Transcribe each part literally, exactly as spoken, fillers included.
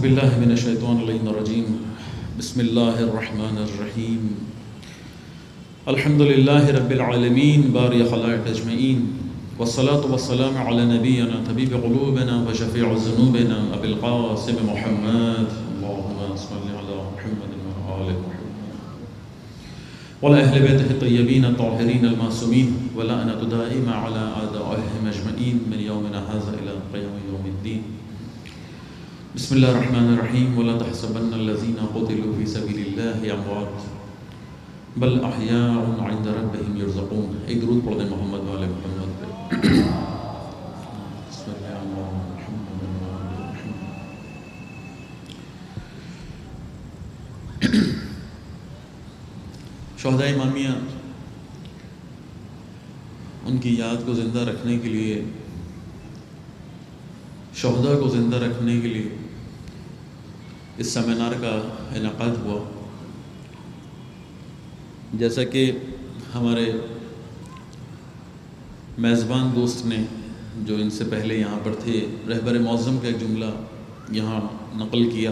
باللہ من الشیطان اللعین الرجیم بسم اللہ الرحمن الرحیم الحمد للہ رب العالمین باری خلائق اجمعین والصلاة والسلام علی نبینا طبیب قلوبنا وشفیع ذنوبنا ابی القاسم محمد اللہم صلی علی محمد وآل محمد وعلی اہل بیتہ الطیبین الطاہرین المعصومین ولعنۃ دائمہ علی اعدائہم اجمعین من یومنا ھذا الی قیام یوم الدین بسم اللہ الرحمن الرحیم ولا تحسبن الذین قتلوا فی سبیل اللہ اموات بل احیاء عند ربهم یرزقون۔ ایک درود پڑھ دیں محمد والے محمد پہ۔ بسم اللہ محمد والے محمد۔ شہداء امامیہ ان کی یاد کو زندہ رکھنے کے لیے، شہداء کو زندہ رکھنے کے لیے اس سیمینار کا انعقاد ہوا۔ جیسا کہ ہمارے میزبان دوست نے جو ان سے پہلے یہاں پر تھے، رہبر معظم کا ایک جملہ یہاں نقل کیا۔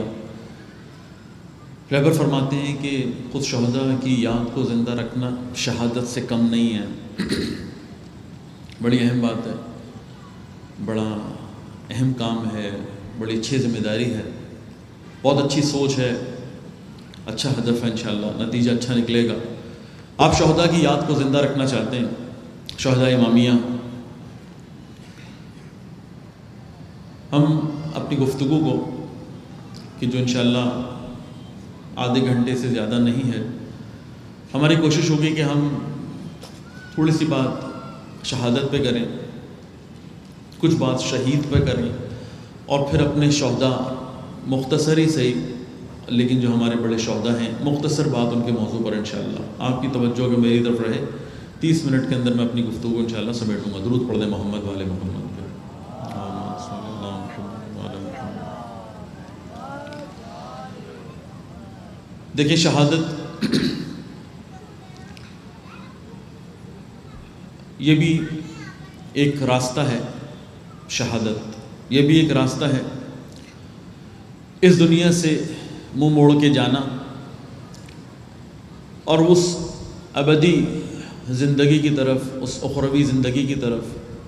رہبر فرماتے ہیں کہ خود شہداء کی یاد کو زندہ رکھنا شہادت سے کم نہیں ہے، بڑی اہم بات ہے، بڑا اہم کام ہے، بڑی اچھی ذمہ داری ہے، بہت اچھی سوچ ہے، اچھا ہدف ہے، انشاءاللہ نتیجہ اچھا نکلے گا۔ آپ شہداء کی یاد کو زندہ رکھنا چاہتے ہیں، شہداء امامیہ۔ ہم اپنی گفتگو کو کہ جو انشاءاللہ آدھے گھنٹے سے زیادہ نہیں ہے، ہماری کوشش ہوگی کہ ہم تھوڑی سی بات شہادت پہ کریں، کچھ بات شہید پہ کریں، اور پھر اپنے شہداء مختصری صحیح لیکن جو ہمارے بڑے شہداء ہیں، مختصر بات ان کے موضوع پر انشاءاللہ آپ کی توجہ کہ میری طرف رہے۔ تیس منٹ کے اندر میں اپنی گفتگو انشاءاللہ سمیٹوں گا۔ درود پڑھ دیں محمد والے محمد پہ۔ دیکھیں، شہادت یہ بھی ایک راستہ ہے، شہادت یہ بھی ایک راستہ ہے، اس دنیا سے منہ موڑ کے جانا اور اس ابدی زندگی کی طرف، اس اخروی زندگی کی طرف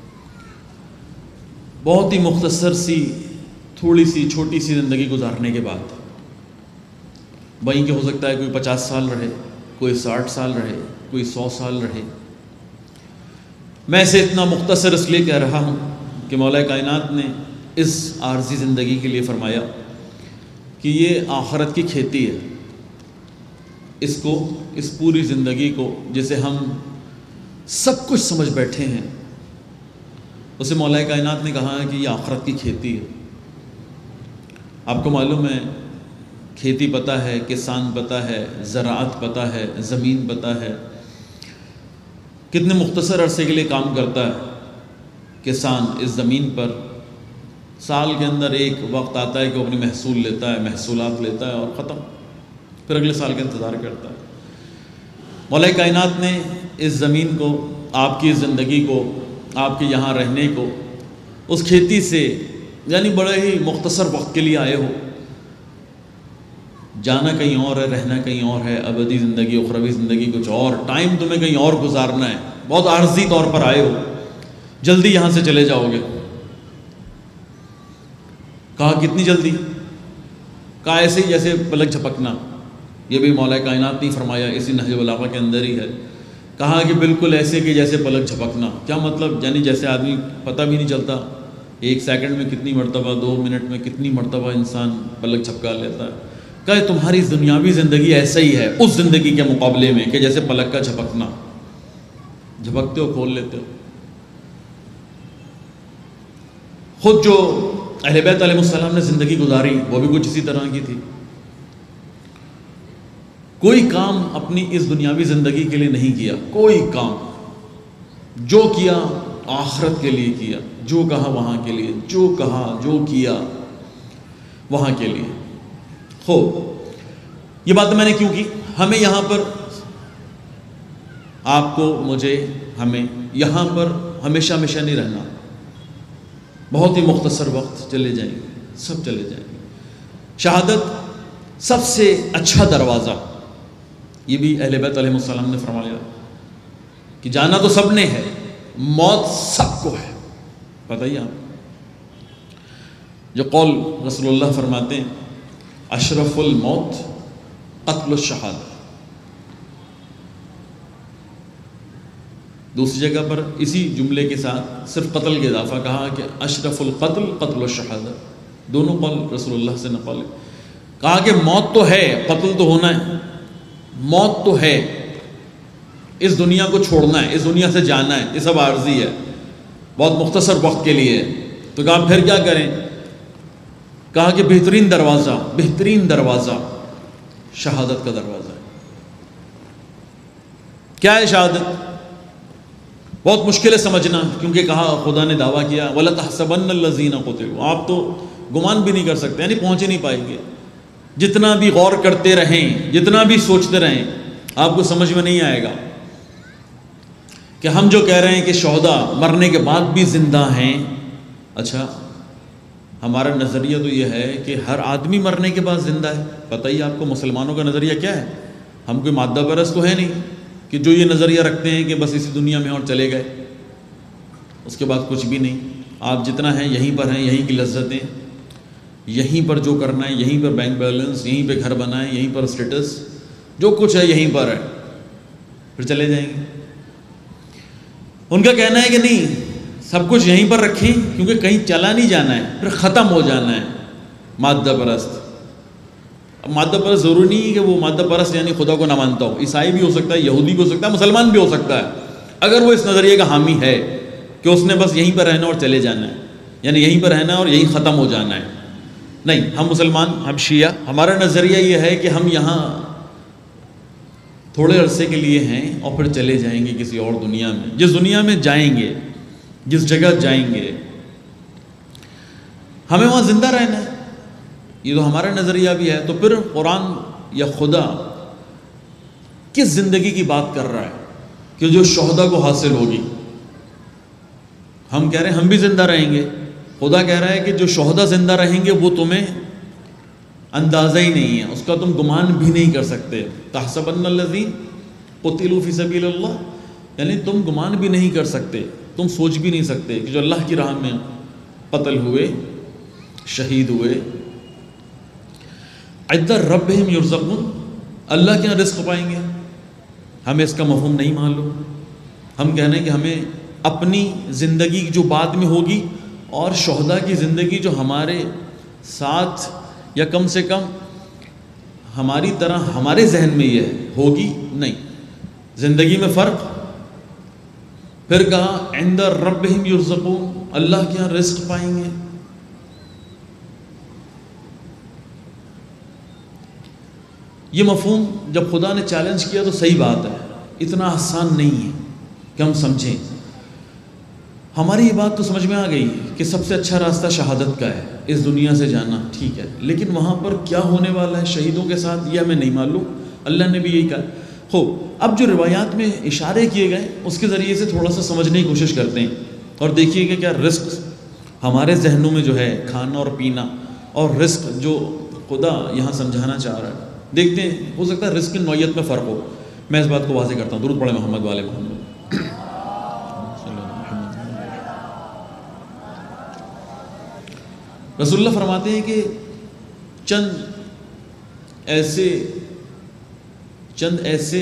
بہت ہی مختصر سی، تھوڑی سی چھوٹی سی زندگی گزارنے کے بعد، وہیں کہ ہو سکتا ہے کوئی پچاس سال رہے، کوئی ساٹھ سال رہے، کوئی سو سال رہے۔ میں اسے اتنا مختصر اس لیے کہہ رہا ہوں کہ مولا کائنات نے اس عارضی زندگی کے لیے فرمایا کہ یہ آخرت کی کھیتی ہے، اس کو، اس پوری زندگی کو جسے ہم سب کچھ سمجھ بیٹھے ہیں، اسے مولا کائنات نے کہا ہے کہ یہ آخرت کی کھیتی ہے۔ آپ کو معلوم ہے، کھیتی پتہ ہے، کسان پتہ ہے، زراعت پتہ ہے، زمین پتہ ہے، کتنے مختصر عرصے کے لیے کام کرتا ہے کسان اس زمین پر۔ سال کے اندر ایک وقت آتا ہے کہ وہ اپنی محصول لیتا ہے، محصولات لیتا ہے اور ختم، پھر اگلے سال کا انتظار کرتا ہے۔ مولا کائنات نے اس زمین کو، آپ کی زندگی کو، آپ کے یہاں رہنے کو اس کھیتی سے، یعنی بڑے ہی مختصر وقت کے لیے آئے ہو، جانا کہیں اور ہے، رہنا کہیں اور ہے، ابدی زندگی، اخروی زندگی کچھ اور، ٹائم تمہیں کہیں اور گزارنا ہے، بہت عارضی طور پر آئے ہو، جلدی یہاں سے چلے جاؤ گے۔ کہا کتنی جلدی؟ کہا ایسے ہی جیسے پلک جھپکنا۔ یہ بھی مولا کائنات نے فرمایا، اسی نہج البلاغہ کے اندر ہی ہے۔ کہا کہ بالکل ایسے کہ جیسے پلک جھپکنا۔ کیا مطلب؟ یعنی جیسے آدمی پتہ بھی نہیں چلتا ایک سیکنڈ میں کتنی مرتبہ، دو منٹ میں کتنی مرتبہ انسان پلک جھپکا لیتا ہے۔ کہا تمہاری دنیاوی زندگی ایسا ہی ہے اس زندگی کے مقابلے میں کہ جیسے پلک کا جھپکنا، جھپکتے ہو کھول لیتے ہو۔ خود جو اہل بیت علیہ السلام نے زندگی گزاری وہ بھی کچھ اسی طرح کی تھی۔ کوئی کام اپنی اس دنیاوی زندگی کے لیے نہیں کیا، کوئی کام، جو کیا آخرت کے لیے کیا، جو کہا وہاں کے لیے، جو کہا جو کیا وہاں کے لیے۔ خوب، یہ بات میں نے کیوں کی؟ ہمیں یہاں پر، آپ کو، مجھے، ہمیں یہاں پر ہمیشہ ہمیشہ نہیں رہنا، بہت ہی مختصر وقت چلے جائیں گے، سب چلے جائیں گے۔ شہادت سب سے اچھا دروازہ، یہ بھی اہل بیت علیہ السلام نے فرمایا کہ جانا تو سب نے ہے، موت سب کو ہے. بتائیے آپ جو قول رسول اللہ فرماتے ہیں اشرف الموت قتل الشہادہ. دوسری جگہ پر اسی جملے کے ساتھ صرف قتل کے اضافہ کہا کہ اشرف القتل قتل الشہادہ. دونوں قول رسول اللہ سے نقل ہے. کہا کہ موت تو ہے، قتل تو ہونا ہے. موت تو ہے، اس دنیا کو چھوڑنا ہے، اس دنیا سے جانا ہے، یہ سب عارضی ہے، بہت مختصر وقت کے لیے ہے. تو کہا پھر کیا کریں؟ کہا کہ بہترین دروازہ بہترین دروازہ شہادت کا دروازہ ہے. کیا ہے شہادت؟ بہت مشکل ہے سمجھنا، کیونکہ کہا خدا نے دعویٰ کیا وَلَتَحْسَبَنَّ الَّذِينَ قُتِلُوا. آپ تو گمان بھی نہیں کر سکتے، یعنی پہنچ ہی نہیں پائیں گے. جتنا بھی غور کرتے رہیں، جتنا بھی سوچتے رہیں، آپ کو سمجھ میں نہیں آئے گا کہ ہم جو کہہ رہے ہیں کہ شہداء مرنے کے بعد بھی زندہ ہیں. اچھا، ہمارا نظریہ تو یہ ہے کہ ہر آدمی مرنے کے بعد زندہ ہے. پتہ ہی آپ کو مسلمانوں کا نظریہ کیا ہے؟ ہم کوئی مادہ پرست تو ہے نہیں کہ جو یہ نظریہ رکھتے ہیں کہ بس اسی دنیا میں اور چلے گئے، اس کے بعد کچھ بھی نہیں. آپ جتنا ہیں یہیں پر ہیں، یہیں کی لذتیں، یہیں پر جو کرنا ہے، یہیں پر بینک بیلنس، یہیں پہ گھر بنائیں، یہیں پر اسٹیٹس، جو کچھ ہے یہیں پر ہے، پھر چلے جائیں گے. ان کا کہنا ہے کہ نہیں، سب کچھ یہیں پر رکھیں کیونکہ کہیں چلا نہیں جانا ہے، پھر ختم ہو جانا ہے. مادہ پرست. اب مادہ پرست ضروری نہیں ہے کہ وہ مادہ پرست یعنی خدا کو نہ مانتا ہو. عیسائی بھی ہو سکتا ہے، یہودی بھی ہو سکتا ہے، مسلمان بھی ہو سکتا ہے، اگر وہ اس نظریے کا حامی ہے کہ اس نے بس یہیں پر رہنا اور چلے جانا ہے، یعنی یہیں پر رہنا اور یہیں ختم ہو جانا ہے. نہیں، ہم مسلمان، ہم شیعہ، ہمارا نظریہ یہ ہے کہ ہم یہاں تھوڑے عرصے کے لیے ہیں اور پھر چلے جائیں گے کسی اور دنیا میں. جس دنیا میں جائیں گے، جس جگہ جائیں گے، ہمیں وہاں زندہ رہنا ہے. یہ تو ہمارا نظریہ بھی ہے. تو پھر قرآن یا خدا کس زندگی کی بات کر رہا ہے کہ جو شہداء کو حاصل ہوگی؟ ہم کہہ رہے ہیں ہم بھی زندہ رہیں گے. خدا کہہ رہا ہے کہ جو شہداء زندہ رہیں گے وہ تمہیں اندازہ ہی نہیں ہے، اس کا تم گمان بھی نہیں کر سکتے. تحسبن الذین قتلوا فی سبیل اللہ، یعنی تم گمان بھی نہیں کر سکتے، تم سوچ بھی نہیں سکتے کہ جو اللہ کی راہ میں قتل ہوئے، شہید ہوئے، عند ربہم یرزقون، اللہ کے یہاں رزق پائیں گے. ہمیں اس کا مفہوم نہیں معلوم. ہم کہہ رہے ہیں کہ ہمیں اپنی زندگی جو بعد میں ہوگی اور شہداء کی زندگی جو ہمارے ساتھ یا کم سے کم ہماری طرح ہمارے ذہن میں یہ ہوگی، نہیں، زندگی میں فرق. پھر کہا عند ربہم یرزقون، اللہ کے یہاں رزق پائیں گے. یہ مفہوم جب خدا نے چیلنج کیا تو صحیح بات ہے، اتنا آسان نہیں ہے کہ ہم سمجھیں. ہماری یہ بات تو سمجھ میں آ گئی کہ سب سے اچھا راستہ شہادت کا ہے، اس دنیا سے جانا، ٹھیک ہے، لیکن وہاں پر کیا ہونے والا ہے شہیدوں کے ساتھ یہ ہمیں نہیں معلوم. اللہ نے بھی یہی کہا. خوب، اب جو روایات میں اشارے کیے گئے اس کے ذریعے سے تھوڑا سا سمجھنے کی کوشش کرتے ہیں اور دیکھیے کہ کیا رزق ہمارے ذہنوں میں جو ہے کھانا اور پینا اور رزق جو خدا یہاں سمجھانا چاہ رہا ہے، دیکھتے ہیں. ہو سکتا ہے رزق کی نوعیت میں فرق ہو. میں اس بات کو واضح کرتا ہوں. درود پڑھیں محمد والے محمد. رسول اللہ فرماتے ہیں کہ چند ایسے چند ایسے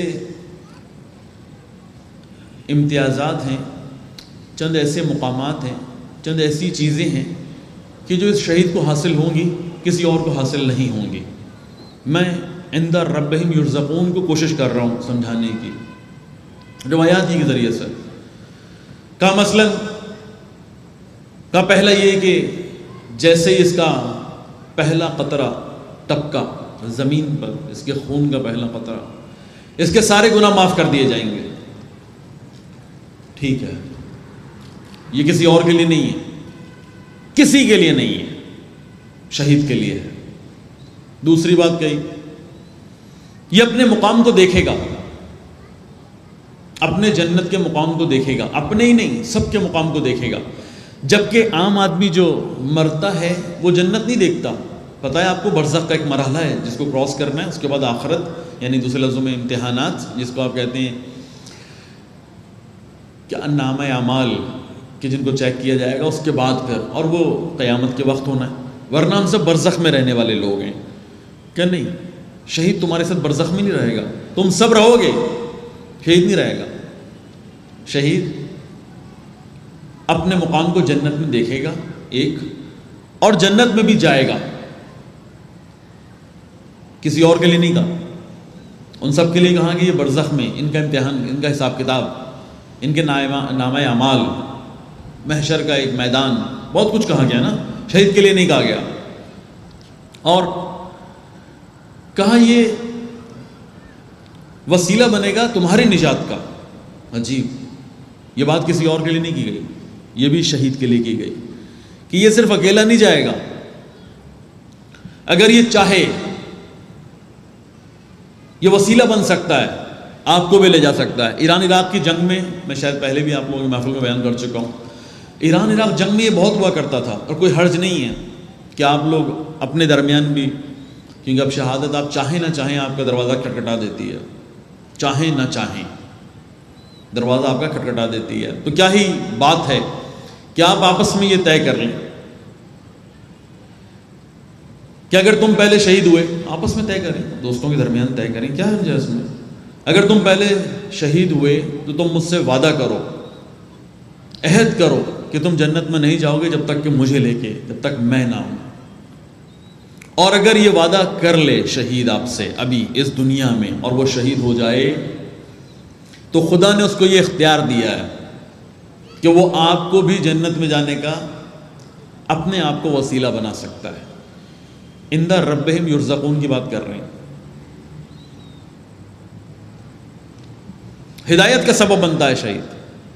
امتیازات ہیں، چند ایسے مقامات ہیں، چند ایسی چیزیں ہیں کہ جو اس شہید کو حاصل ہوں گی کسی اور کو حاصل نہیں ہوں گی. میں عند ربہم یرزقون کو کوشش کر رہا ہوں سمجھانے کی روایات ہی کے ذریعے سے. کا مثلا کا پہلا یہ کہ جیسے اس کا پہلا قطرہ ٹپکا زمین پر، اس کے خون کا پہلا قطرہ، اس کے سارے گناہ معاف کر دیے جائیں گے. ٹھیک ہے، یہ کسی اور کے لیے نہیں ہے، کسی کے لیے نہیں ہے، شہید کے لیے ہے. دوسری بات کہی، یہ اپنے مقام کو دیکھے گا، اپنے جنت کے مقام کو دیکھے گا، اپنے ہی نہیں سب کے مقام کو دیکھے گا. جبکہ عام آدمی جو مرتا ہے وہ جنت نہیں دیکھتا، پتہ ہے آپ کو برزخ کا ایک مرحلہ ہے جس کو کراس کرنا ہے، اس کے بعد آخرت، یعنی دوسرے لفظوں میں امتحانات، جس کو آپ کہتے ہیں کہ نامہ اعمال، کہ جن کو چیک کیا جائے گا، اس کے بعد پھر، اور وہ قیامت کے وقت ہونا ہے، ورنہ ہم سب برزخ میں رہنے والے لوگ ہیں. کہ نہیں، شہید تمہارے ساتھ برزخ میں نہیں رہے گا، تم سب رہو گے، شہید نہیں رہے گا. شہید اپنے مقام کو جنت میں دیکھے گا ایک، اور جنت میں بھی جائے گا، کسی اور کے لیے نہیں کہا. ان سب کے لیے کہا کہ یہ برزخ میں ان کا امتحان، ان کا حساب کتاب، ان کے نامہ اعمال، محشر کا ایک میدان، بہت کچھ کہا گیا نا، شہید کے لیے نہیں کہا گیا. اور کہا یہ وسیلہ بنے گا تمہاری نجات کا. عجیب، یہ بات کسی اور کے لیے نہیں کی گئی، یہ بھی شہید کے لیے کی گئی کہ یہ صرف اکیلا نہیں جائے گا، اگر یہ چاہے یہ وسیلہ بن سکتا ہے، آپ کو بھی لے جا سکتا ہے. ایران عراق کی جنگ میں، میں شاید پہلے بھی آپ لوگوں کی محفل میں بیان کر چکا ہوں، ایران عراق جنگ میں یہ بہت ہوا کرتا تھا، اور کوئی حرج نہیں ہے کہ آپ لوگ اپنے درمیان بھی، کیونکہ اب شہادت آپ چاہیں نہ چاہیں آپ کا دروازہ کھٹکھٹا دیتی ہے، چاہیں نہ چاہیں دروازہ آپ کا کھٹکھٹا دیتی ہے. تو کیا ہی بات ہے کہ آپ آپس میں یہ طے کر لیں کہ اگر تم پہلے شہید ہوئے، آپس میں طے کریں، دوستوں کے درمیان طے کریں، کیا ہے اس میں، اگر تم پہلے شہید ہوئے تو تم مجھ سے وعدہ کرو، عہد کرو کہ تم جنت میں نہیں جاؤ گے جب تک کہ مجھے لے کے، جب تک میں نہ ہوں. اور اگر یہ وعدہ کر لے شہید آپ سے ابھی اس دنیا میں، اور وہ شہید ہو جائے، تو خدا نے اس کو یہ اختیار دیا ہے کہ وہ آپ کو بھی جنت میں جانے کا اپنے آپ کو وسیلہ بنا سکتا ہے. اندہ ربہم یرزقون کی بات کر رہے ہیں. ہدایت کا سبب بنتا ہے شہید،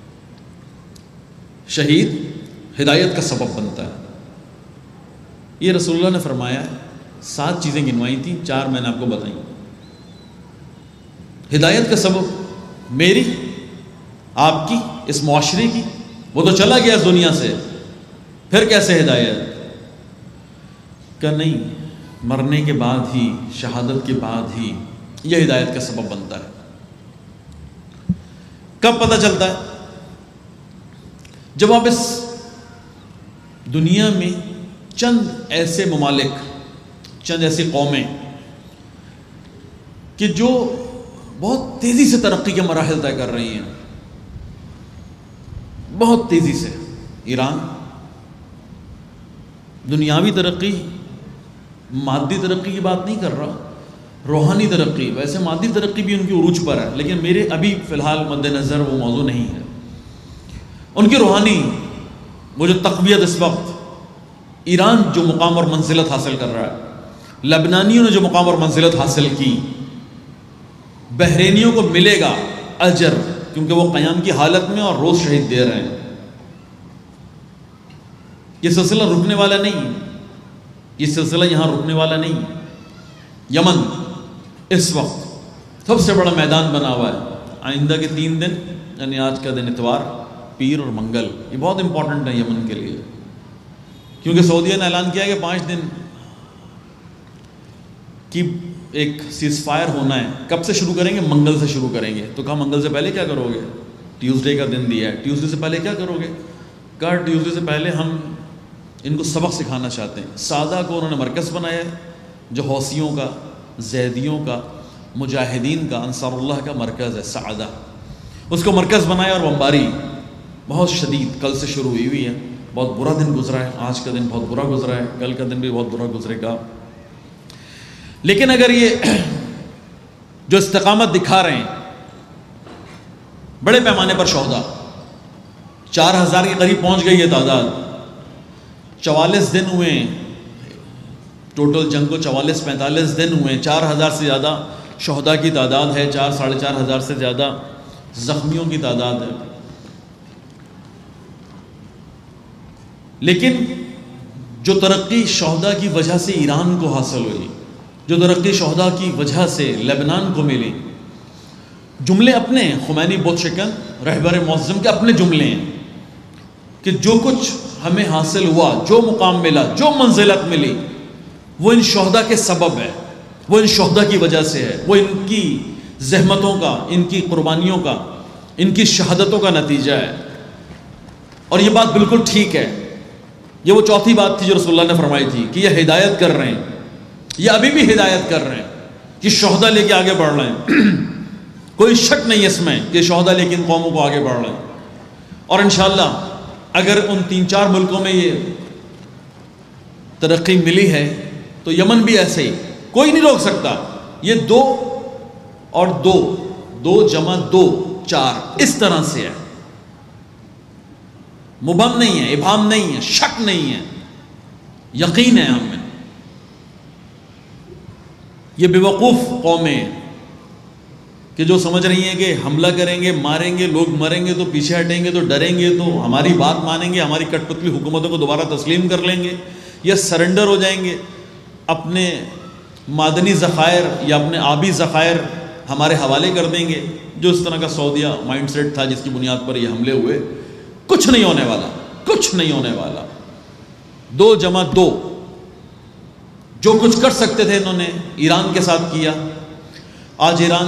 شہید ہدایت کا سبب بنتا ہے. یہ رسول اللہ نے فرمایا ہے، سات چیزیں گنوائی تھیں، چار میں نے آپ کو بتائیں. ہدایت کا سبب میری، آپ کی، اس معاشرے کی، وہ تو چلا گیا اس دنیا سے، پھر کیسے ہدایت؟ کہ نہیں، مرنے کے بعد ہی، شہادت کے بعد ہی یہ ہدایت کا سبب بنتا ہے. کب پتہ چلتا ہے؟ جب آپ اس دنیا میں چند ایسے ممالک، چند ایسی قومیں کہ جو بہت تیزی سے ترقی کے مراحل طے کر رہی ہیں، بہت تیزی سے. ایران دنیاوی ترقی، مادی ترقی کی بات نہیں کر رہا، روحانی ترقی. ویسے مادی ترقی بھی ان کی عروج پر ہے، لیکن میرے ابھی فی الحال مد نظر وہ موضوع نہیں ہے. ان کی روحانی وہ جو تقویت اس وقت، ایران جو مقام اور منزلت حاصل کر رہا ہے، لبنانیوں نے جو مقام اور منزلت حاصل کی، بحرینیوں کو ملے گا اجر، کیونکہ وہ قیام کی حالت میں اور روز شہید دے رہے ہیں. یہ سلسلہ رکنے والا نہیں، یہ سلسلہ یہاں رکنے والا نہیں. یمن اس وقت سب سے بڑا میدان بنا ہوا ہے. آئندہ کے تین دن، یعنی آج کا دن اتوار، پیر اور منگل، یہ بہت امپورٹنٹ ہے یمن کے لیے، کیونکہ سعودیہ نے اعلان کیا کہ پانچ دن کی ایک سیز فائر ہونا ہے. کب سے شروع کریں گے؟ منگل سے شروع کریں گے. تو کہا منگل سے پہلے کیا کرو گے؟ ٹیوزڈے کا دن دیا ہے، ٹیوزڈے سے پہلے کیا کرو گے؟ کہا ٹیوزڈے سے پہلے ہم ان کو سبق سکھانا چاہتے ہیں. سادہ کو انہوں نے مرکز بنایا ہے، جو حوثیوں کا، زیدیوں کا، مجاہدین کا، انصار اللہ کا مرکز ہے سعدہ، اس کو مرکز بنایا. اور بمباری بہت شدید کل سے شروع ہوئی ہوئی ہے. بہت برا دن گزرا ہے، آج کا دن بہت برا گزرا ہے، کل کا دن بھی بہت برا گزرے گا. لیکن اگر یہ جو استقامت دکھا رہے ہیں، بڑے پیمانے پر شہداء، چار ہزار کے قریب پہنچ گئی ہے تعداد. چوالیس دن ہوئے ہیں ٹوٹل جنگ کو، چوالیس پینتالیس دن ہوئے ہیں. چار ہزار سے زیادہ شہداء کی تعداد ہے، چار ساڑھے چار ہزار سے زیادہ زخمیوں کی تعداد ہے. لیکن جو ترقی شہداء کی وجہ سے ایران کو حاصل ہوئی، جو ترقی شہداء کی وجہ سے لبنان کو ملی، جملے اپنے ہیں. خمینی بت شکن رہبر معظم کے اپنے جملے ہیں کہ جو کچھ ہمیں حاصل ہوا، جو مقام ملا، جو منزلت ملی، وہ ان شہداء کے سبب ہے، وہ ان شہداء کی وجہ سے ہے، وہ ان کی زحمتوں کا، ان کی قربانیوں کا، ان کی شہادتوں کا نتیجہ ہے۔ اور یہ بات بالکل ٹھیک ہے۔ یہ وہ چوتھی بات تھی جو رسول اللہ نے فرمائی تھی کہ یہ ہدایت کر رہے ہیں، یہ ابھی بھی ہدایت کر رہے ہیں کہ شہداء لے کے آگے بڑھ رہے ہیں۔ کوئی شک نہیں اس میں کہ شہداء لے کے ان قوموں کو آگے بڑھ رہے ہیں۔ اور انشاءاللہ اگر ان تین چار ملکوں میں یہ ترقی ملی ہے تو یمن بھی ایسے ہی، کوئی نہیں روک سکتا۔ یہ دو اور دو، دو جمع دو چار، اس طرح سے ہے، مبہم نہیں ہے، ابہام نہیں ہے، شک نہیں ہے، یقین ہے ہم میں۔ یہ بیوقوف قومیں کہ جو سمجھ رہی ہیں کہ حملہ کریں گے، ماریں گے، لوگ مریں گے تو پیچھے ہٹیں گے، تو ڈریں گے، تو ہماری بات مانیں گے، ہماری کٹ پتلی حکومتوں کو دوبارہ تسلیم کر لیں گے یا سرنڈر ہو جائیں گے، اپنے معدنی ذخائر یا اپنے آبی ذخائر ہمارے حوالے کر دیں گے، جو اس طرح کا سعودیہ مائنڈ سیٹ تھا جس کی بنیاد پر یہ حملے ہوئے۔ کچھ نہیں ہونے والا، کچھ نہیں ہونے والا۔ دو جمع دو، جو کچھ کر سکتے تھے انہوں نے ایران کے ساتھ کیا۔ آج ایران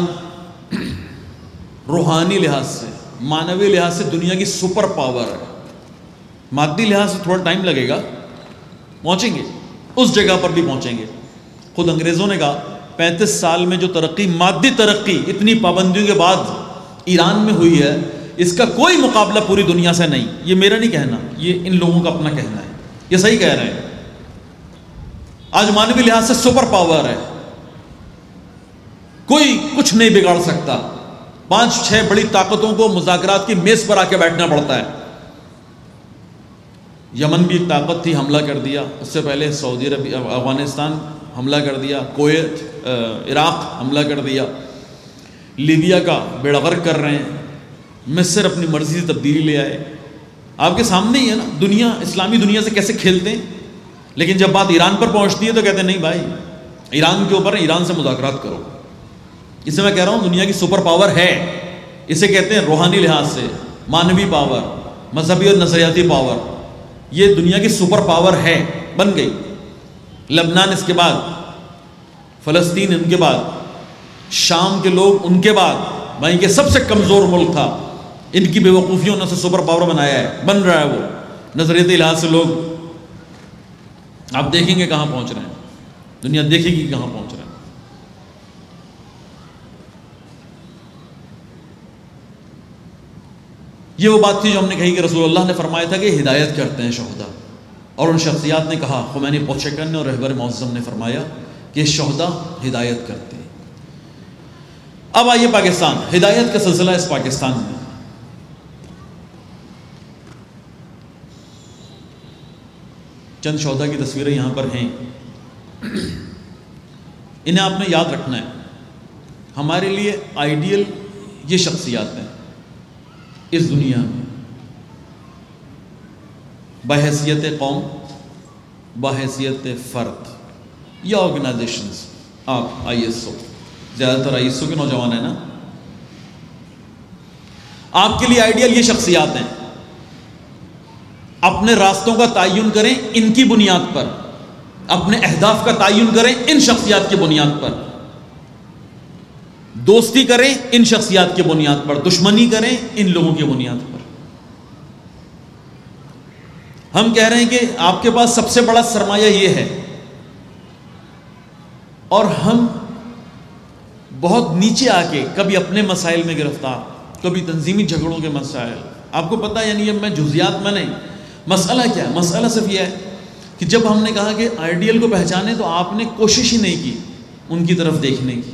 روحانی لحاظ سے، معنوی لحاظ سے دنیا کی سپر پاور ہے۔ مادی لحاظ سے تھوڑا ٹائم لگے گا، پہنچیں گے، اس جگہ پر بھی پہنچیں گے۔ خود انگریزوں نے کہا پینتیس سال میں جو ترقی، مادی ترقی اتنی پابندیوں کے بعد ایران میں ہوئی ہے، اس کا کوئی مقابلہ پوری دنیا سے نہیں۔ یہ میرا نہیں کہنا، یہ ان لوگوں کا اپنا کہنا ہے، یہ صحیح کہہ رہے ہیں۔ آج مانوی لحاظ سے سپر پاور ہے، کوئی کچھ نہیں بگاڑ سکتا۔ پانچ چھ بڑی طاقتوں کو مذاکرات کی میز پر آ کے بیٹھنا پڑتا ہے۔ یمن بھی ایک طاقت تھی، حملہ کر دیا۔ اس سے پہلے سعودی عرب افغانستان حملہ کر دیا، کویت، عراق حملہ کر دیا، لیبیا کا بیڑا غرق کر رہے ہیں، مصر اپنی مرضی سے تبدیلی لے آئے۔ آپ کے سامنے ہی ہے نا، دنیا، اسلامی دنیا سے کیسے کھیلتے ہیں۔ لیکن جب بات ایران پر پہنچتی ہے تو کہتے ہیں نہیں بھائی، ایران کے اوپر ایران سے مذاکرات کرو۔ اسے میں کہہ رہا ہوں دنیا کی سپر پاور ہے، اسے کہتے ہیں روحانی لحاظ سے مانوی پاور، مذہبی اور نظریاتی پاور۔ یہ دنیا کی سپر پاور ہے، بن گئی۔ لبنان اس کے بعد، فلسطین ان کے بعد، شام کے لوگ ان کے بعد، بھائی کہ سب سے کمزور ملک تھا، ان کی بے وقوفیوں نے اسے سپر پاور بنایا ہے، بن رہا ہے وہ۔ نظریاتی لحاظ سے لوگ آپ دیکھیں گے کہاں پہنچ رہے ہیں، دنیا دیکھے گی کہاں پہنچ رہے ہیں۔ یہ وہ بات تھی جو ہم نے کہی کہ رسول اللہ نے فرمایا تھا کہ ہدایت کرتے ہیں شہداء، اور ان شخصیات نے کہا، خمینی پوچھکن نے اور رہبر معظم نے فرمایا کہ شہداء ہدایت کرتے ہیں۔ اب آئیے پاکستان، ہدایت کا سلسلہ اس پاکستان میں۔ چند شہداء کی تصویریں یہاں پر ہیں، انہیں آپ نے یاد رکھنا ہے۔ ہمارے لیے آئیڈیل یہ شخصیات ہیں اس دنیا میں، بحیثیت قوم، بحیثیت فرد یا آرگنائزیشنز۔ آپ آئی ایس او، زیادہ تر آئی ایس او کے نوجوان ہیں نا، آپ کے لیے آئیڈیل یہ شخصیات ہیں۔ اپنے راستوں کا تعین کریں ان کی بنیاد پر، اپنے اہداف کا تعین کریں ان شخصیات کی بنیاد پر، دوستی کریں ان شخصیات کی بنیاد پر، دشمنی کریں ان لوگوں کی بنیاد پر۔ ہم کہہ رہے ہیں کہ آپ کے پاس سب سے بڑا سرمایہ یہ ہے، اور ہم بہت نیچے آ کے کبھی اپنے مسائل میں گرفتار، کبھی تنظیمی جھگڑوں کے مسائل۔ آپ کو پتہ، یعنی اب میں جزیات میں نہیں، مسئلہ کیا ہے؟ مسئلہ صرف یہ ہے کہ جب ہم نے کہا کہ آئیڈیل کو پہچانے تو آپ نے کوشش ہی نہیں کی ان کی طرف دیکھنے کی۔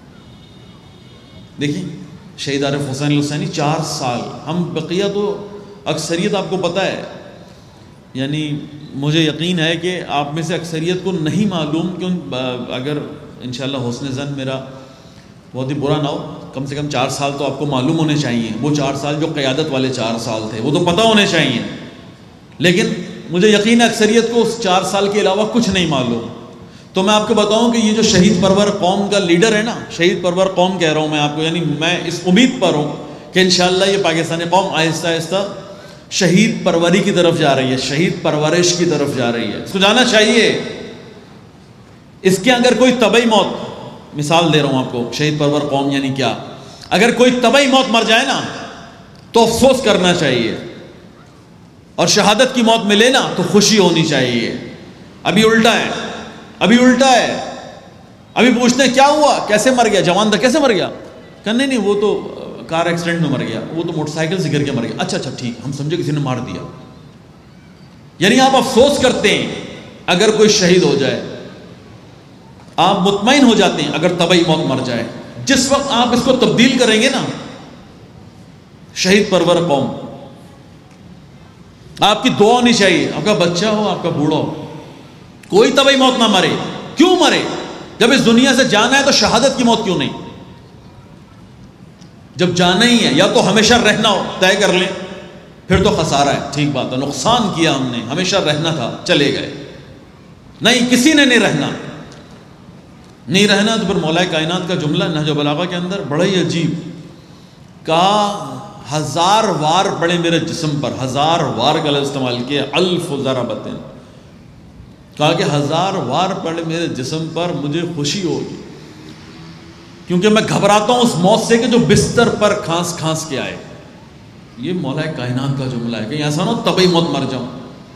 دیکھیں شہید عارف حسین الحسینی چار سال، ہم بقیہ تو اکثریت آپ کو پتہ ہے، یعنی مجھے یقین ہے کہ آپ میں سے اکثریت کو نہیں معلوم کہ اگر انشاءاللہ حسن ظن میرا بہت ہی برا نہ ہو، کم سے کم چار سال تو آپ کو معلوم ہونے چاہیے۔ وہ چار سال جو قیادت والے چار سال تھے وہ تو پتہ ہونے چاہیے، لیکن مجھے یقین ہے اکثریت کو اس چار سال کے علاوہ کچھ نہیں معلوم۔ تو میں آپ کو بتاؤں کہ یہ جو شہید پرور قوم کا لیڈر ہے نا، شہید پرور قوم کہہ رہا ہوں میں آپ کو، یعنی میں اس امید پر ہوں کہ انشاءاللہ یہ پاکستانی قوم آہستہ آہستہ شہید پروری کی طرف جا رہی ہے، شہید پرورش کی طرف جا رہی ہے، اس کو جانا چاہیے۔ اس کے اگر کوئی طبعی موت، مثال دے رہا ہوں آپ کو، شہید پرور قوم یعنی کیا، اگر کوئی طبعی موت مر جائے نا تو افسوس کرنا چاہیے، اور شہادت کی موت ملے نا تو خوشی ہونی چاہیے۔ ابھی الٹا ہے، ابھی الٹا ہے، ابھی پوچھتے ہیں کیا ہوا، کیسے مر گیا، جوان تھا کیسے مر گیا، کہ نہیں نہیں وہ تو کار ایکسیڈنٹ میں مر گیا، وہ تو موٹر سائیکل سے گر کے مر گیا، اچھا اچھا ٹھیک، ہم سمجھے کسی نے مار دیا۔ یعنی آپ افسوس کرتے ہیں اگر کوئی شہید ہو جائے، آپ مطمئن ہو جاتے ہیں اگر طبعی موت مر جائے۔ جس وقت آپ اس کو تبدیل کریں گے نا، شہید پرور قوم، آپ کی دعا ہونی چاہیے، آپ کا بچہ ہو، آپ کا بوڑھا ہو، کوئی طبعی موت نہ مرے۔ کیوں مرے؟ جب اس دنیا سے جانا ہے تو شہادت کی موت کیوں نہیں؟ جب جانا ہی ہے، یا تو ہمیشہ رہنا ہو، طے کر لیں، پھر تو خسارہ ہے، ٹھیک بات ہے، نقصان کیا ہم نے، ہمیشہ رہنا تھا، چلے گئے۔ نہیں، کسی نے نہیں رہنا، نہیں رہنا تو پھر مولا کائنات کا جملہ نہج بلاغہ کے اندر بڑا ہی عجیب کہا، ہزار وار پڑے میرے جسم پر، ہزار وار کا لفظ استعمال کیا، الف ضربتن، کہا کہ ہزار وار پڑے میرے جسم پر مجھے خوشی ہوگی، کیونکہ میں گھبراتا ہوں اس موت سے کہ جو بستر پر کھانس کھانس کے آئے۔ یہ مولا کائنات کا جملہ ہے، کہ ایسا نہ ہو طبعی موت مر جاؤں۔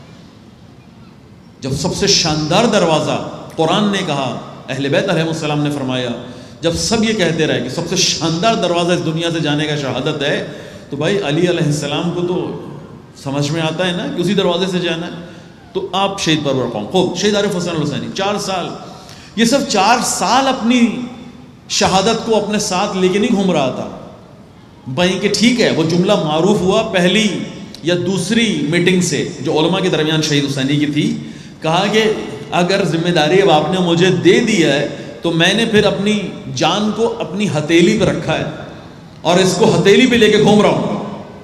جب سب سے شاندار دروازہ قرآن نے کہا، اہل بیت علیہ السلام نے فرمایا، جب سب یہ کہتے رہے کہ سب سے شاندار دروازہ اس دنیا سے جانے کا شہادت ہے، تو بھائی علی علیہ السلام کو تو سمجھ میں آتا ہے نا کہ اسی دروازے سے جانا ہے۔ تو آپ شہید پرور قوم، خوب شہید عارف حسین الحسینی، چار سال، یہ سب چار سال اپنی شہادت کو اپنے ساتھ لے کے نہیں گھوم رہا تھا بھائی کہ ٹھیک ہے، وہ جملہ معروف ہوا پہلی یا دوسری میٹنگ سے جو علماء کے درمیان شہید حسینی کی تھی، کہا کہ اگر ذمہ داری اب آپ نے مجھے دے دی ہے تو میں نے پھر اپنی جان کو اپنی ہتھیلی پہ رکھا ہے اور اس کو ہتھیلی پہ لے کے گھوم رہا ہوں،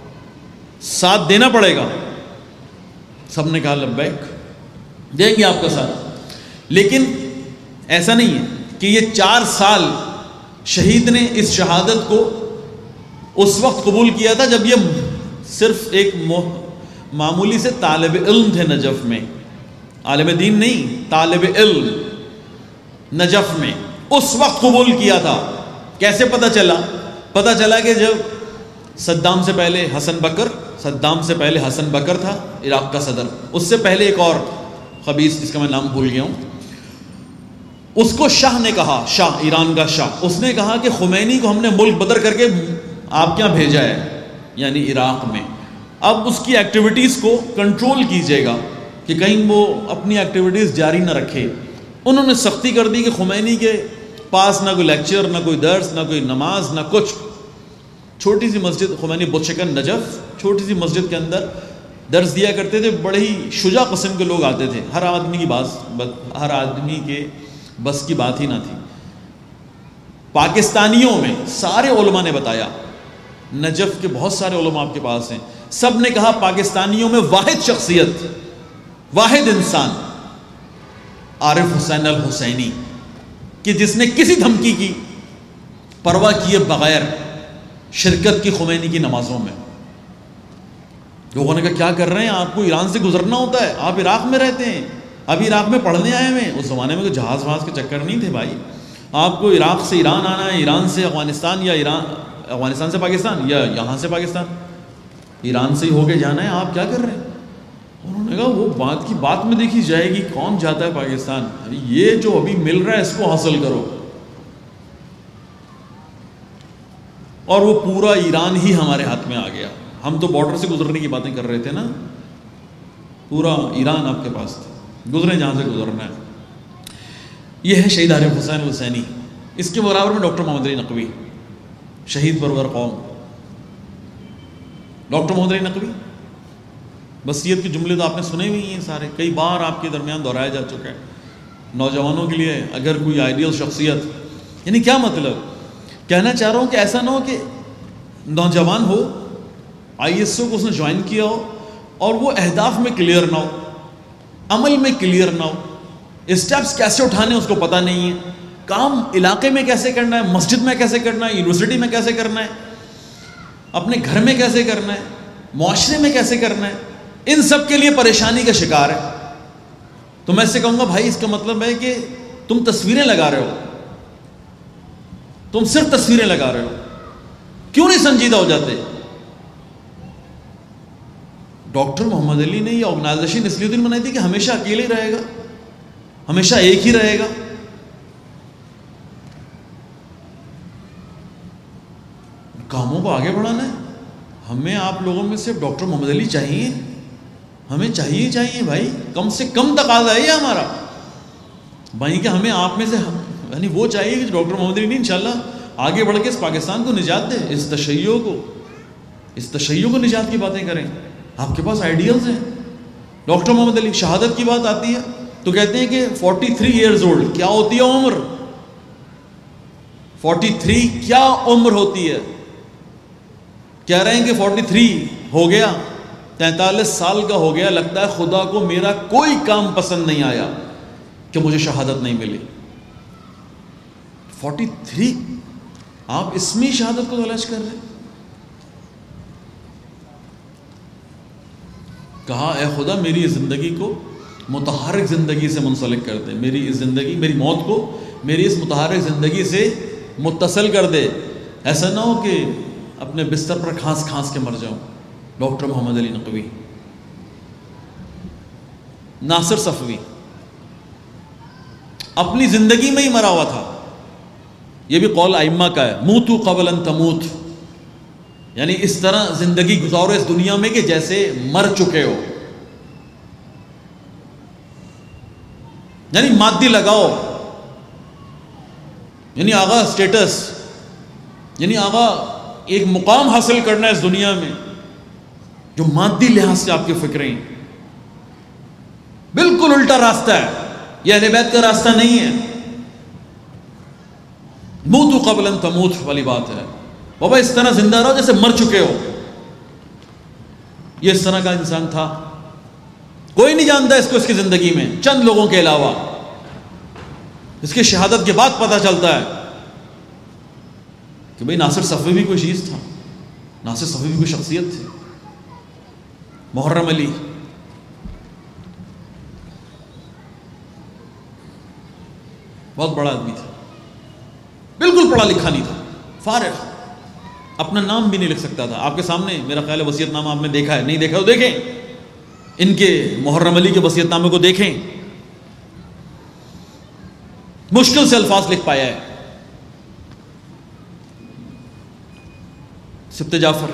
ساتھ دینا پڑے گا۔ سب نے کہا لبیک، دیں گے آپ کا ساتھ، لیکن ایسا نہیں ہے کہ یہ چار سال شہید نے اس شہادت کو اس وقت قبول کیا تھا جب یہ صرف ایک معمولی سے طالب علم تھے نجف میں، عالم دین نہیں، طالب علم نجف میں، اس وقت قبول کیا تھا۔ کیسے پتہ چلا؟ پتہ چلا کہ جب صدام سے پہلے حسن بکر، صدام سے پہلے حسن بکر تھا عراق کا صدر، اس سے پہلے ایک اور خبیث جس کا میں نام بھول گیا ہوں، اس کو شاہ نے کہا، شاہ ایران کا شاہ، اس نے کہا کہ خمینی کو ہم نے ملک بدر کر کے آپ کیا بھیجا ہے، یعنی عراق میں، اب اس کی ایکٹیویٹیز کو کنٹرول کیجیے گا کہ کہیں وہ اپنی ایکٹیویٹیز جاری نہ رکھے۔ انہوں نے سختی کر دی کہ خمینی کے پاس نہ کوئی لیکچر، نہ کوئی درس، نہ کوئی نماز، نہ کچھ۔ چھوٹی سی مسجد، خمینی بت شکن نجف، چھوٹی سی مسجد کے اندر درس دیا کرتے تھے، بڑے ہی شجاع قسم کے لوگ آتے تھے، ہر آدمی کی بات ہر آدمی کے بس کی بات ہی نہ تھی۔ پاکستانیوں میں سارے علماء نے بتایا، نجف کے بہت سارے علماء آپ کے پاس ہیں، سب نے کہا پاکستانیوں میں واحد شخصیت، واحد انسان عارف حسین الحسینی، کہ جس نے کسی دھمکی کی پرواہ کیے بغیر شرکت کی خمینی کی نمازوں میں۔ لوگوں نے کہا کیا کر رہے ہیں، آپ کو ایران سے گزرنا ہوتا ہے، آپ عراق میں رہتے ہیں، ابھی عراق میں پڑھنے آئے ہوئے ہیں۔ اس زمانے میں کوئی جہاز وہاز کے چکر نہیں تھے بھائی، آپ کو عراق سے ایران آنا ہے، ایران سے افغانستان، یا ایران افغانستان سے پاکستان، یا یہاں سے پاکستان، ایران سے ہی ہو کے جانا ہے، آپ کیا کر رہے ہیں؟ انہوں نے کہا وہ بات کی بات میں دیکھی جائے گی، کون جاتا ہے پاکستان، یہ جو ابھی مل رہا ہے اس کو حاصل کرو۔ اور وہ پورا ایران ہی ہمارے ہاتھ میں آ گیا، ہم تو بارڈر سے گزرنے کی باتیں کر رہے تھے نا، پورا ایران آپ کے پاس تھا، گزرے جہاں سے گزرنا ہے۔ یہ ہے شہید عارف حسین الحسینی۔ اس کے برابر میں ڈاکٹر محمد علی نقوی، شہید پرور قوم۔ ڈاکٹر محمد علی نقوی وصیت کے جملے تو آپ نے سنے ہوئی ہیں سارے، کئی بار آپ کے درمیان دہرایا جا چکا ہے۔ نوجوانوں کے لیے اگر کوئی آئیڈیل شخصیت، یعنی کیا مطلب، کہنا چاہ رہا ہوں کہ ایسا نہ ہو کہ نوجوان ہو، آئی ایس او کو اس نے جوائن کیا ہو اور وہ اہداف میں کلیئر نہ ہو، عمل میں کلیئر نہ ہو، اسٹیپس کیسے اٹھانے اس کو پتہ نہیں ہے، کام علاقے میں کیسے کرنا ہے، مسجد میں کیسے کرنا ہے، یونیورسٹی میں کیسے کرنا ہے، اپنے گھر میں کیسے کرنا ہے، معاشرے میں کیسے کرنا ہے، ان سب کے لیے پریشانی کا شکار ہے۔ تو میں اس سے کہوں گا بھائی اس کا مطلب ہے کہ تم تصویریں لگا رہے ہو, تم صرف تصویریں لگا رہے ہو, کیوں نہیں سنجیدہ ہو جاتے؟ ڈاکٹر محمد علی نے یہ آرگنائزیشن اس لیے دن بنائی تھی کہ ہمیشہ اکیلے ہی رہے گا, ہمیشہ ایک ہی رہے گا. کاموں کو آگے بڑھانا ہے. ہمیں آپ لوگوں میں صرف ڈاکٹر محمد علی چاہیے, ہمیں چاہیے چاہیے بھائی, کم سے کم تقاضا ہے یہ ہمارا بھائی کہ ہمیں آپ میں سے یعنی وہ چاہیے کہ ڈاکٹر محمد علی نہیں انشاءاللہ آگے بڑھ کے اس پاکستان کو نجات دے, اس تشیع کو اس تشیع کو نجات کی باتیں کریں. آپ کے پاس آئیڈیلز ہیں. ڈاکٹر محمد علی شہادت کی بات آتی ہے تو کہتے ہیں کہ فورٹی تھری ایئرز اولڈ کیا ہوتی ہے عمر, فورٹی تھری کیا عمر ہوتی ہے؟ کہہ رہے ہیں کہ فورٹی تھری ہو گیا, تینتالیس سال کا ہو گیا, لگتا ہے خدا کو میرا کوئی کام پسند نہیں آیا کہ مجھے شہادت نہیں ملی. فورٹی تھری آپ اس میں شہادت کو تلاش کر رہے ہیں. کہا اے خدا میری اس زندگی کو متحرک زندگی سے منسلک کر دے, میری اس زندگی میری موت کو میری اس متحرک زندگی سے متصل کر دے, ایسا نہ ہو کہ اپنے بستر پر کھانس کھانس کے مر جاؤں. ڈاکٹر محمد علی نقوی. ناصر صفوی اپنی زندگی میں ہی مرا ہوا تھا, یہ بھی قول ائمہ کا ہے, موتو قبل ان تموت, یعنی اس طرح زندگی گزارو اس دنیا میں کہ جیسے مر چکے ہو, یعنی مادی لگاؤ, یعنی آغا سٹیٹس, یعنی آغا ایک مقام حاصل کرنا ہے اس دنیا میں جو مادی لحاظ سے آپ کی فکریں. بالکل الٹا راستہ ہے, یہ اہل بیت کا راستہ نہیں ہے. موتو قبل ان تموت والی بات ہے. بابا اس طرح زندہ رہو جیسے مر چکے ہو. یہ اس طرح کا انسان تھا, کوئی نہیں جانتا اس کو اس کی زندگی میں چند لوگوں کے علاوہ. اس کی شہادت کے بعد پتہ چلتا ہے کہ بھئی ناصر صفوی بھی کوئی چیز تھا, ناصر صفوی بھی کوئی شخصیت تھی. محرم علی بہت بڑا آدمی تھا, بالکل پڑھا لکھا نہیں تھا, فارغ, اپنا نام بھی نہیں لکھ سکتا تھا. آپ کے سامنے میرا خیال ہے وصیت نامہ آپ نے دیکھا ہے, نہیں دیکھا تو دیکھیں, ان کے محرم علی کے وصیت نامے کو دیکھیں, مشکل سے الفاظ لکھ پایا ہے. سبط جعفر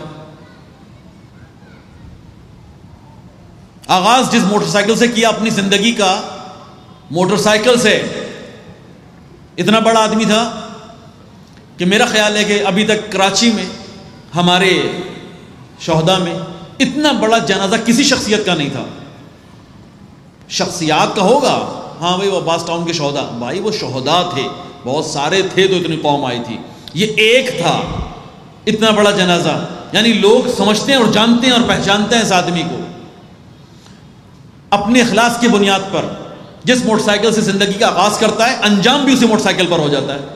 آغاز جس موٹر سائیکل سے کیا اپنی زندگی کا, موٹر سائیکل سے. اتنا بڑا آدمی تھا کہ میرا خیال ہے کہ ابھی تک کراچی میں ہمارے شہداء میں اتنا بڑا جنازہ کسی شخصیت کا نہیں تھا. شخصیات کا ہوگا, ہاں بھائی وہ عباس ٹاؤن کے شہداء, بھائی وہ شہداء تھے, بہت سارے تھے تو اتنی قوم آئی تھی. یہ ایک تھا اتنا بڑا جنازہ, یعنی لوگ سمجھتے ہیں اور جانتے ہیں اور پہچانتے ہیں اس آدمی کو اپنے اخلاص کی بنیاد پر. جس موٹر سائیکل سے زندگی کا آغاز کرتا ہے انجام بھی اسی موٹر سائیکل پر ہو جاتا ہے.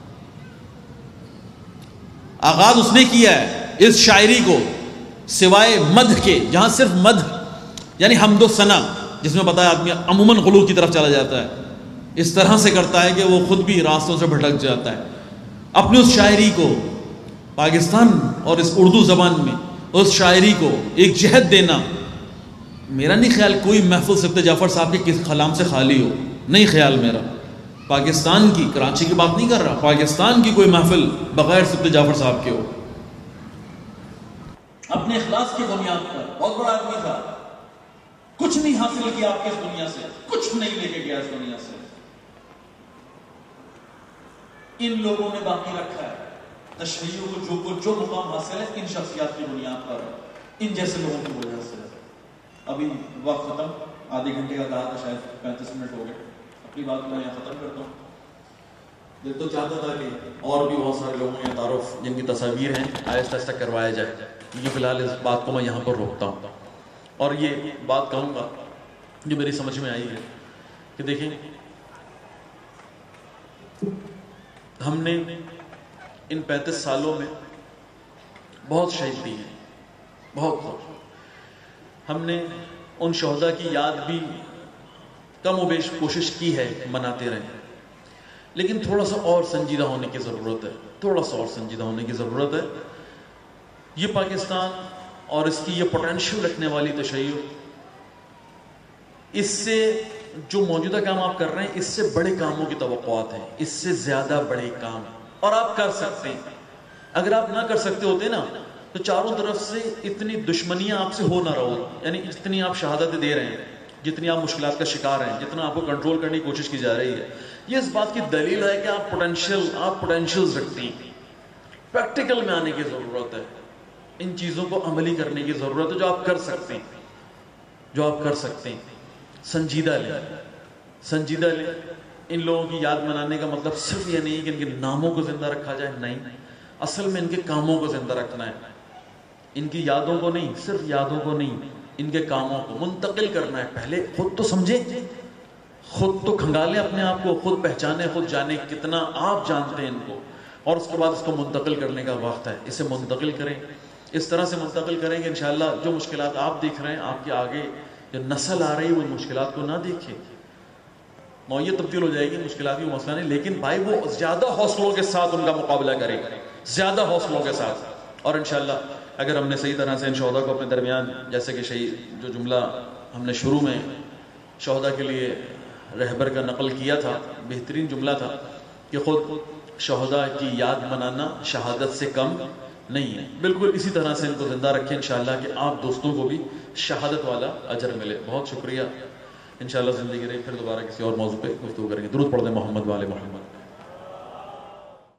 آغاز اس نے کیا ہے اس شاعری کو سوائے مدح کے, جہاں صرف مدح یعنی حمد و ثنا, جس میں پتا ہے آدمی عموماً غلو کی طرف چلا جاتا ہے, اس طرح سے کرتا ہے کہ وہ خود بھی راستوں سے بھٹک جاتا ہے. اپنی اس شاعری کو پاکستان اور اس اردو زبان میں اس شاعری کو ایک جہت دینا, میرا نہیں خیال کوئی محفل سبط جعفر صاحب کے کس کلام سے خالی ہو, نہیں خیال میرا. پاکستان کی, کراچی کی بات نہیں کر رہا, پاکستان کی کوئی محفل بغیر سبط جعفر صاحب کے ہو. اپنے اخلاص کی بنیاد پر بہت بڑا آدمی تھا, کچھ نہیں حاصل کیا آپ کے اس دنیا سے, کچھ نہیں لے کے گیا اس دنیا سے. ان لوگوں نے باقی رکھا ہے تشیع کو, جو کو جو مقام حاصل ہے ان شخصیات کی بنیاد پر, ان جیسے لوگوں کی وجہ سے. ابھی وقت ختم, آدھے گھنٹے کا کہا تھا, شاید پینتیس منٹ ہو گئے. اپنی بات کو میں یہاں ختم کرتا ہوں. دل تو چاہتا تھا کہ اور بھی بہت سارے لوگوں کے تعارف جن کی تصاویر ہیں آہستہ آہستہ کروایا جائے, کیونکہ فی الحال اس بات کو میں یہاں پر روکتا ہوں. اور یہ بات کہوں گا جو میری سمجھ میں آئی ہے کہ دیکھیں, ہم نے ان پینتیس سالوں میں بہت شہید دی ہیں, بہت بہت. ہم نے ان شہداء کی یاد بھی کم و بیش کوشش کی ہے مناتے رہیں, لیکن تھوڑا سا اور سنجیدہ ہونے کی ضرورت ہے، تھوڑا سا اور سنجیدہ ہونے کی ضرورت ہے۔ یہ پاکستان اور اس کی یہ پوٹینشیل رکھنے والی تشیع، اس سے جو موجودہ کام آپ کر رہے ہیں، اس سے بڑے کاموں کی توقعات ہیں، اس سے زیادہ بڑے کام، اور آپ کر سکتے ہیں۔ اگر آپ نہ کر سکتے ہوتے نا تو چاروں طرف سے اتنی دشمنیاں آپ سے ہو نہ رہو، یعنی جتنی آپ شہادتیں دے رہے ہیں، جتنی آپ مشکلات کا شکار ہیں، جتنا آپ کو کنٹرول کرنے کی کوشش کی جا رہی ہے، یہ اس بات کی دلیل ہے کہ آپ پوٹینشیل آپ پوٹینشیلز رکھتے ہیں۔ پریکٹیکل میں آنے کی ضرورت ہے، ان چیزوں کو عملی کرنے کی ضرورت ہے جو آپ کر سکتے ہیں، جو آپ کر سکتے ہیں۔ سنجیدہ لیں، سنجیدہ لیں۔ ان لوگوں کی یاد منانے کا مطلب صرف یہ نہیں کہ ان کے ناموں کو زندہ رکھا جائے، نہیں، اصل میں ان کے کاموں کو زندہ رکھنا ہے، ان کی یادوں کو نہیں، صرف یادوں کو نہیں، ان کے کاموں کو منتقل کرنا ہے۔ پہلے خود تو سمجھیں، خود تو کھنگالیں اپنے آپ کو، خود پہچانیں، خود جانیں کتنا آپ جانتے ہیں ان کو، اور اس کے بعد اس کو منتقل کرنے کا وقت ہے۔ اسے منتقل کریں، اس طرح سے منتقل کریں کہ انشاءاللہ جو مشکلات آپ دیکھ رہے ہیں، آپ کے آگے جو نسل آ رہی ہے وہ ان مشکلات کو نہ دیکھے۔ نوعیت تبدیل ہو جائے گی، مشکلات کی مسئلہ نہیں، لیکن بھائی وہ زیادہ حوصلوں کے ساتھ ان کا مقابلہ کرے، زیادہ حوصلوں کے ساتھ۔ اور انشاءاللہ اگر ہم نے صحیح طرح سے ان شہداء کو اپنے درمیان، جیسے کہ شہید جو جملہ ہم نے شروع میں شہداء کے لیے رہبر کا نقل کیا تھا، بہترین جملہ تھا کہ خود شہداء کی یاد منانا شہادت سے کم نہیں ہے۔ بالکل اسی طرح سے ان کو زندہ رکھیں انشاءاللہ کہ آپ دوستوں کو بھی شہادت والا اجر ملے۔ بہت شکریہ، انشاءاللہ زندگی رہی پھر دوبارہ کسی اور موضوع پہ گفتگو کریں گے۔ درود پڑھ دیں محمد والے محمد۔